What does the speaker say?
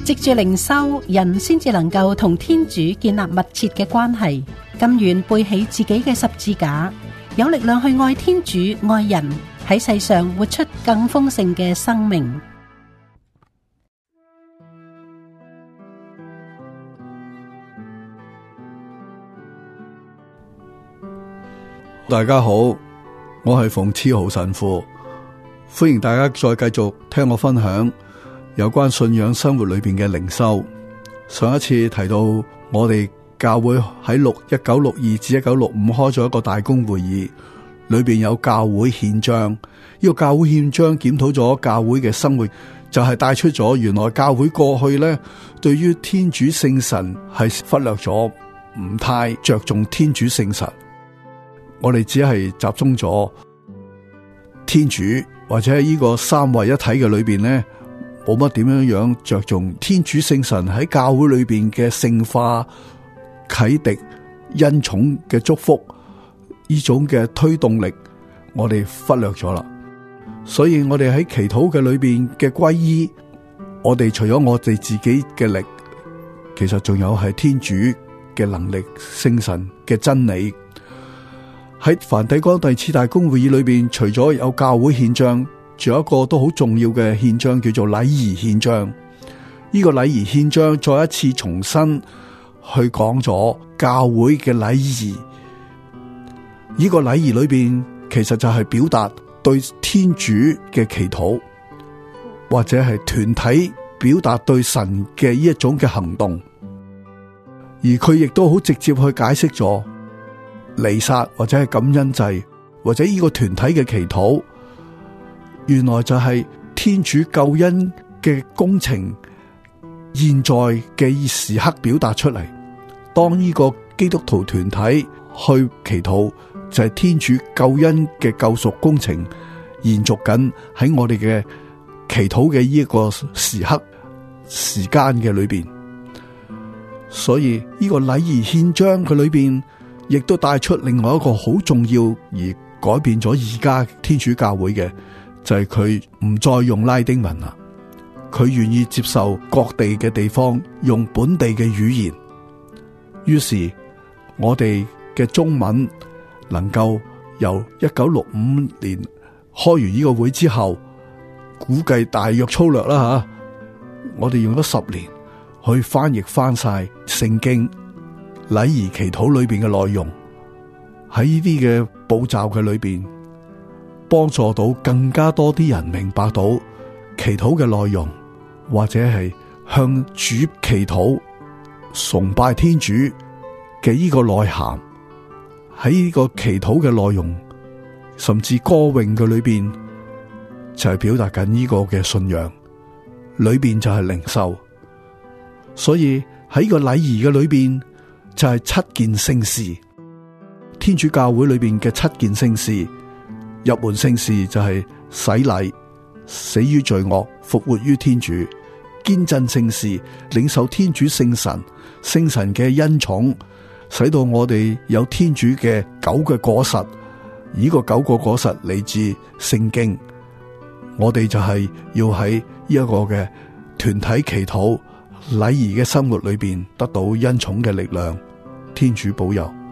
藉住靈修，人先至能夠同天主建立密切嘅關係，甘願背起自己嘅十字架，有力量去愛天主、愛人，喺世上活出更豐盛嘅生命。 大家好，我係馮超豪神父，歡迎大家再繼續聽我分享有關信仰生活裏邊嘅靈修。上一次提到我哋教會喺1962至1965開咗一個大公會議，裏邊有教會憲章。呢個教會憲章檢討咗教會嘅生活，就係帶出咗原來教會過去呢對於天主聖神係忽略咗，唔太着重天主聖神。我哋只係集中咗天主或者喺呢個三位一體嘅裏邊呢，冇乜點樣着重天主聖神喺教會裏邊嘅聖化、啟迪、恩寵嘅祝福，呢種嘅推動力我哋忽略咗啦。所以我哋喺祈禱嘅裏邊嘅皈依，我哋除咗我哋自己嘅力，其實仲有係天主嘅能力、聖神嘅真理。喺梵蒂岡第次大公會議裏邊，除咗有教會憲章，仲有一個都好重要嘅憲章，叫做禮儀憲章。呢個禮儀憲章再一次重新去講咗教會嘅禮儀。呢個禮儀裏邊，其實就係表達對天主嘅祈禱，或者係團體表達對神嘅呢一種嘅行動。而佢亦都好直接去解釋咗彌撒或者係感恩祭，或者呢個團體嘅祈禱，原來就係天主救恩嘅工程現在嘅時刻表達出嚟。當呢個基督徒團體去祈禱，就係天主救恩嘅救贖工程延續緊喺我哋嘅祈禱嘅呢一個時刻時間嘅裏邊。所以呢個禮儀憲章嘅裏邊，亦都帶出另外一個好重要而改變咗而家天主教會嘅，就係佢唔再用拉丁文啦，佢願意接受各地嘅地方用本地嘅語言。於是我哋嘅中文能夠由1965年開完呢個會之後，估計大約粗略啦吓，我哋用咗10年去翻譯翻晒聖經禮儀祈禱裏邊嘅內容，喺呢啲嘅步驟嘅裏邊，幫助到更加多啲人明白到祈禱嘅內容，或者係向主祈禱、崇拜天主嘅呢個內涵。喺呢個祈禱嘅內容，甚至歌詠嘅裏邊，就係表達緊呢個嘅信仰，裏邊就係靈修。所以喺呢個禮儀嘅裏邊，就係7件聖事，天主教會裏邊嘅7件聖事。入門聖事就係洗禮，死於罪惡，復活於天主；堅振聖事，領受天主聖神，聖神嘅恩寵，使到我哋有天主嘅9個果實。呢個9個果實嚟自聖經，我哋就係要喺呢一個嘅團體祈禱禮儀嘅生活裏邊得到恩寵嘅力量。天主保佑。